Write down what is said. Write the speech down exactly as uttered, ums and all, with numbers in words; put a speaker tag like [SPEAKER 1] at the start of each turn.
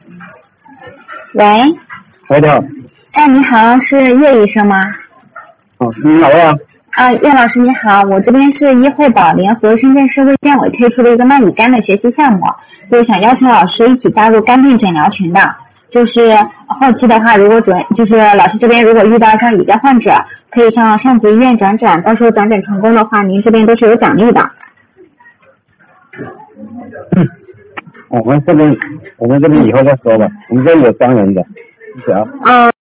[SPEAKER 1] 喂。
[SPEAKER 2] 喂，你好。
[SPEAKER 1] 哎，你好，是叶医生吗？
[SPEAKER 2] 哦，你好啊。
[SPEAKER 1] 啊，叶老师你好，我这边是医惠宝联合深圳市卫健委推出的一个慢乙肝的学习项目，就是想邀请老师一起加入肝病诊疗群的。就是后期的话，如果准就是老师这边如果遇到像乙肝患者，可以向上级医院转诊，到时候转诊成功的话，您这边都是有奖励的。
[SPEAKER 2] 嗯，我们这边我们这边以后再说吧，我们这里有专人的，谢谢啊。
[SPEAKER 1] 嗯。